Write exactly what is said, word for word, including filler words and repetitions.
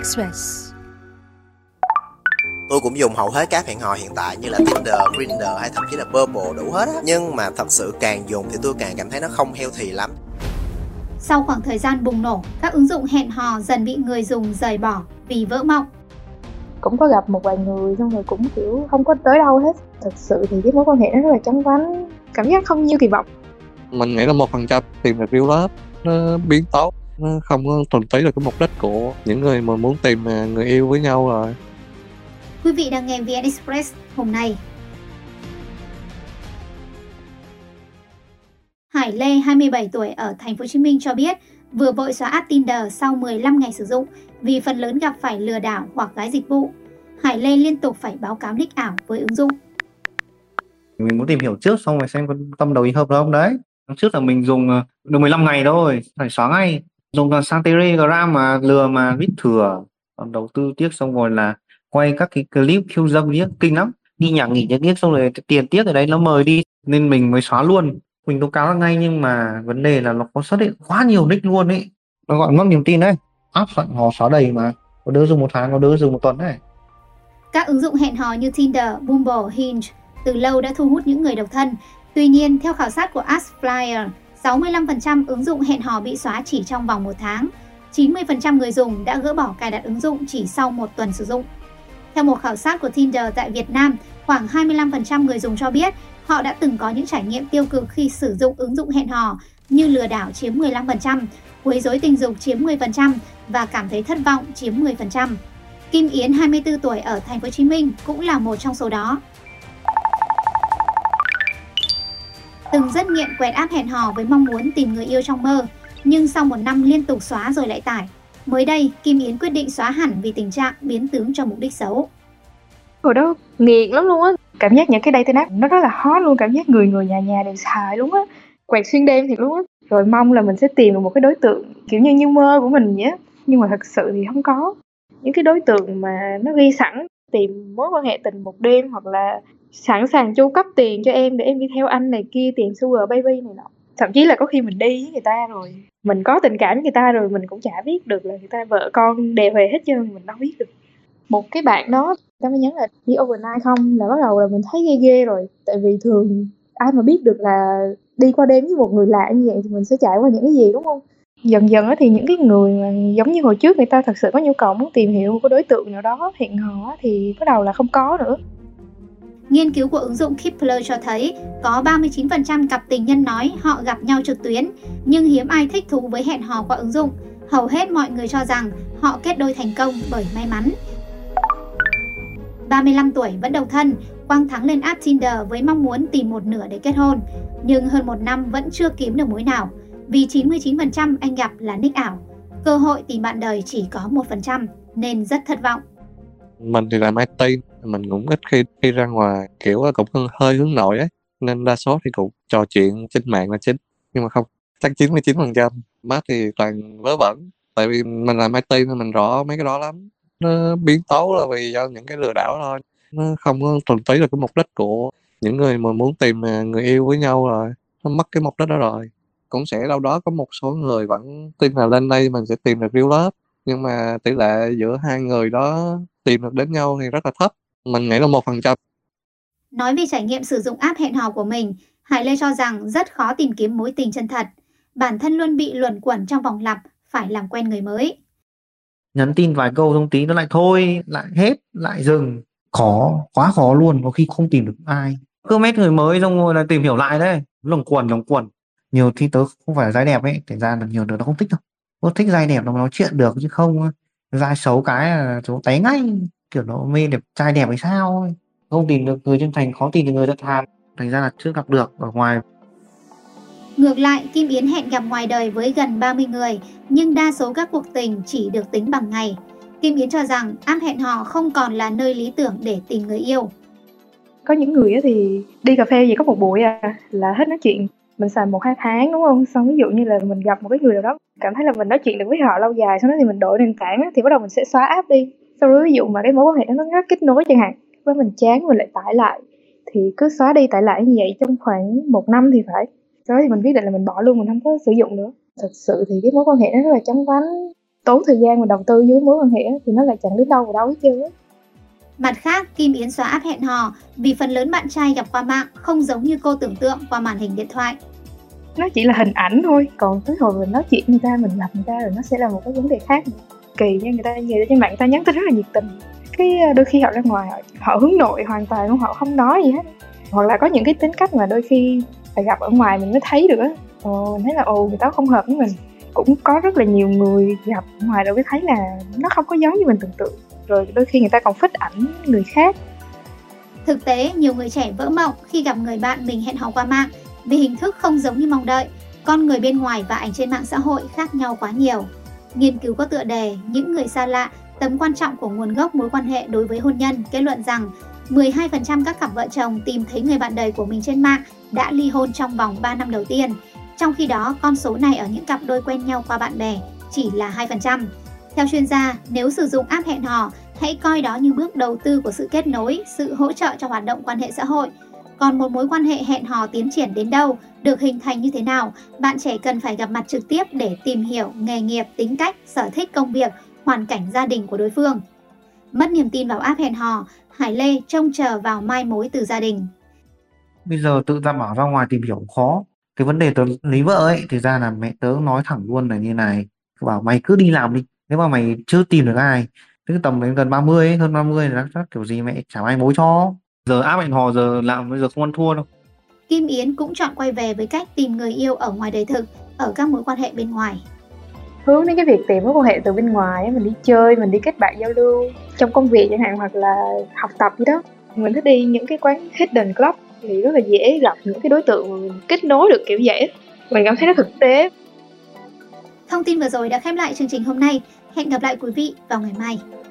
Express. Tôi cũng dùng hầu hết các hẹn hò hiện tại như là Tinder, Grindr hay thậm chí là Bumble đủ hết á. Nhưng mà thật sự càng dùng thì tôi càng cảm thấy nó không healthy lắm. Sau khoảng thời gian bùng nổ, các ứng dụng hẹn hò dần bị người dùng rời bỏ vì vỡ mộng. Cũng có gặp một vài người xong rồi cũng kiểu không có tới đâu hết. Thật sự thì cái mối quan hệ nó rất là chóng vánh, cảm giác không như kỳ vọng. Mình nghĩ là một phần trăm tìm được real love nó biến tấu, nó không có thuần túy là cái mục đích của những người mà muốn tìm người yêu với nhau rồi. Quý vị đang nghe vê en Express hôm nay. Hải Lê, hai mươi bảy tuổi ở thành phố Hồ Chí Minh cho biết vừa vội xóa app Tinder sau mười lăm ngày sử dụng vì phần lớn gặp phải lừa đảo hoặc gái dịch vụ. Hải Lê liên tục phải báo cáo nick ảo với ứng dụng. Mình muốn tìm hiểu trước xong rồi xem có tâm đầu ý hợp không đấy. Trước là mình dùng được mười lăm ngày thôi, phải xóa ngay. Dùng cả sang Telegram mà lừa mà viết thừa. Còn đầu tư tiếc xong rồi là quay các cái clip khiêu dâm tiếc kinh lắm. Đi nhà nghỉ tiếc xong rồi tiền tiếc ở đấy nó mời đi nên mình mới xóa luôn. Mình tố cáo ngay nhưng mà vấn đề là nó có xuất hiện quá nhiều nick luôn ấy. Nó gọi mất niềm tin đấy. App soạn họ xóa đầy mà. Có đứa dùng một tháng, có đứa dùng một tuần đấy. Các ứng dụng hẹn hò như Tinder, Bumble, Hinge từ lâu đã thu hút những người độc thân. Tuy nhiên, theo khảo sát của AskFlyer, sáu mươi lăm phần trăm ứng dụng hẹn hò bị xóa chỉ trong vòng một tháng. chín mươi phần trăm người dùng đã gỡ bỏ cài đặt ứng dụng chỉ sau một tuần sử dụng. Theo một khảo sát của Tinder tại Việt Nam, khoảng hai mươi lăm phần trăm người dùng cho biết họ đã từng có những trải nghiệm tiêu cực khi sử dụng ứng dụng hẹn hò như lừa đảo chiếm mười lăm phần trăm, quấy rối tình dục chiếm mười phần trăm và cảm thấy thất vọng chiếm mười phần trăm. Kim Yến, hai mươi tư tuổi ở thành phố Hồ Chí Minh cũng là một trong số đó. Từng rất nghiện quẹt app hẹn hò với mong muốn tìm người yêu trong mơ, nhưng sau một năm liên tục xóa rồi lại tải. Mới đây, Kim Yến quyết định xóa hẳn vì tình trạng biến tướng cho mục đích xấu. Hồi đó nghiện lắm luôn á, cảm giác những cái dating app nó rất là hot luôn, cảm giác người người nhà nhà đều xài luôn á, quẹt xuyên đêm thiệt luôn á. Rồi mong là mình sẽ tìm được một cái đối tượng kiểu như như mơ của mình vậy á, nhưng mà thật sự thì không có. Những cái đối tượng mà nó ghi sẵn tìm mối quan hệ tình một đêm hoặc là sẵn sàng chu cấp tiền cho em để em đi theo anh này kia, tiền sugar baby này nọ. Thậm chí là có khi mình đi với người ta rồi, mình có tình cảm với người ta rồi, mình cũng chả biết được là người ta vợ con đều về hết trơn, mình đâu biết được. Một cái bạn đó, ta mới nhắn là đi overnight không, là bắt đầu là mình thấy ghê ghê rồi. Tại vì thường ai mà biết được là đi qua đêm với một người lạ như vậy thì mình sẽ trải qua những cái gì, đúng không? Dần dần thì những cái người mà giống như hồi trước người ta thật sự có nhu cầu muốn tìm hiểu một cái đối tượng nào đó hẹn hò thì bắt đầu là không có nữa. Nghiên cứu của ứng dụng Keepler cho thấy có ba mươi chín phần trăm cặp tình nhân nói họ gặp nhau trực tuyến, nhưng hiếm ai thích thú với hẹn hò qua ứng dụng. Hầu hết mọi người cho rằng họ kết đôi thành công bởi may mắn. ba mươi lăm tuổi vẫn độc thân, Quang Thắng lên app Tinder với mong muốn tìm một nửa để kết hôn, nhưng hơn một năm vẫn chưa kiếm được mối nào, vì chín mươi chín phần trăm anh gặp là nick ảo. Cơ hội tìm bạn đời chỉ có một phần trăm nên rất thất vọng. Mình thì làm i tê, mình cũng ít khi đi ra ngoài, kiểu cũng hơi hướng nội ấy, nên đa số thì cũng trò chuyện trên mạng là chính, nhưng mà không, chắc chín mươi chín phần trăm mắt thì toàn vớ vẩn, tại vì mình làm i tê nên mình rõ mấy cái đó lắm. Nó biến tấu là vì do những cái lừa đảo thôi, nó không có thuần túy là cái mục đích của những người mà muốn tìm người yêu với nhau rồi, nó mất cái mục đích đó rồi. Cũng sẽ đâu đó có một số người vẫn tin là lên đây mình sẽ tìm được real love, nhưng mà tỷ lệ giữa hai người đó tìm được đến nhau thì rất là thấp, mình nghĩ là một phần trăm. Nói về trải nghiệm sử dụng app hẹn hò của mình, Hải Lê cho rằng rất khó tìm kiếm mối tình chân thật. Bản thân luôn bị luẩn quẩn trong vòng lặp, phải làm quen người mới. Nhắn tin vài câu thông tí nó lại thôi, lại hết, lại dừng. Khó, quá khó luôn, có khi không tìm được ai. Cứ mét người mới xong rồi là tìm hiểu lại đấy, lồng quần lồng quần. Nhiều khi tớ không phải là gái đẹp ấy, thành ra là nhiều đứa nó không thích đâu. Nó thích gái đẹp nó nói chuyện được, chứ không gái xấu cái là chúng té ngay, kiểu nó mê đẹp trai đẹp hay sao ấy. Không tìm được người chân thành, khó tìm được người thật thà, thành ra là chưa gặp được ở ngoài. Ngược lại, Kim Yến hẹn gặp ngoài đời với gần ba mươi người, nhưng đa số các cuộc tình chỉ được tính bằng ngày. Kim Yến cho rằng app hẹn hò không còn là nơi lý tưởng để tìm người yêu. Có những người thì đi cà phê gì có một buổi à, là hết nói chuyện. Mình xài một hai tháng đúng không? Xong ví dụ như là mình gặp một cái người nào đó, cảm thấy là mình nói chuyện được với họ lâu dài, sau đó thì mình đổi nền tảng thì bắt đầu mình sẽ xóa app đi. Sau đó ví dụ mà cái mối quan hệ đó nó rất kết nối chẳng hạn, với mình chán mình lại tải lại, thì cứ xóa đi tải lại như vậy trong khoảng một năm thì phải. Sau đó thì mình quyết định là mình bỏ luôn, mình không có sử dụng nữa. Thật sự thì cái mối quan hệ nó rất là chóng vánh, tốn thời gian và đầu tư với mối quan hệ thì nó lại chẳng đến đâu vào đâu hết trơn á. Mặt khác, Kim Yến xóa app hẹn hò vì phần lớn bạn trai gặp qua mạng không giống như cô tưởng tượng qua màn hình điện thoại. Nó chỉ là hình ảnh thôi, còn tới hồi mình nói chuyện người ta, mình gặp người ta rồi nó sẽ là một cái vấn đề khác. Kỳ nha, người ta người ta trên mạng người ta nhắn tin rất là nhiệt tình, cái đôi khi họ ra ngoài họ, họ hướng nội hoàn toàn luôn, họ không nói gì hết, hoặc là có những cái tính cách mà đôi khi phải gặp ở ngoài mình mới thấy được á. Ồ, mình thấy là ồ người ta không hợp với mình. Cũng có rất là nhiều người gặp ở ngoài rồi mới thấy là nó không có giống như mình tưởng tượng, rồi đôi khi người ta còn phích ảnh người khác. Thực tế, nhiều người trẻ vỡ mộng khi gặp người bạn mình hẹn hò qua mạng vì hình thức không giống như mong đợi, con người bên ngoài và ảnh trên mạng xã hội khác nhau quá nhiều. Nghiên cứu có tựa đề Những người xa lạ, tầm quan trọng của nguồn gốc mối quan hệ đối với hôn nhân kết luận rằng mười hai phần trăm các cặp vợ chồng tìm thấy người bạn đời của mình trên mạng đã ly hôn trong vòng ba năm đầu tiên. Trong khi đó, con số này ở những cặp đôi quen nhau qua bạn bè chỉ là hai phần trăm. Theo chuyên gia, nếu sử dụng app hẹn hò, hãy coi đó như bước đầu tư của sự kết nối, sự hỗ trợ cho hoạt động quan hệ xã hội. Còn một mối quan hệ hẹn hò tiến triển đến đâu, được hình thành như thế nào, bạn trẻ cần phải gặp mặt trực tiếp để tìm hiểu nghề nghiệp, tính cách, sở thích công việc, hoàn cảnh gia đình của đối phương. Mất niềm tin vào app hẹn hò, Hải Lê trông chờ vào mai mối từ gia đình. Bây giờ tự ta bảo ra ngoài tìm hiểu khó. Cái vấn đề tớ lấy vợ ấy, thì ra là mẹ tớ nói thẳng luôn là như này, bảo mày cứ đi làm đi, nếu mà mày chưa tìm được ai, tức tầm đến gần ba mươi ấy, hơn ba mươi là chắc kiểu gì mẹ chả ai mối cho. Giờ app hẹn hò giờ làm bây giờ không ăn thua đâu. Kim Yến cũng chọn quay về với cách tìm người yêu ở ngoài đời thực, ở các mối quan hệ bên ngoài. Hướng đến cái việc tìm mối quan hệ từ bên ngoài, mình đi chơi, mình đi kết bạn giao lưu trong công việc chẳng hạn, hoặc là học tập gì đó. Mình thích đi những cái quán hidden club thì rất là dễ gặp những cái đối tượng mà mình kết nối được kiểu vậy. Mình cảm thấy nó thực tế. Thông tin vừa rồi đã khép lại chương trình hôm nay. Hẹn gặp lại quý vị vào ngày mai.